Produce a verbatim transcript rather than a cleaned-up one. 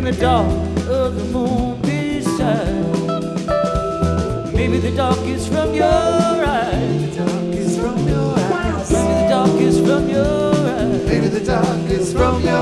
the dark of the moon beside. Maybe the dark is from your eyes. The dark is from your eyes. Maybe the dark is from your eyes. Maybe the dark is from your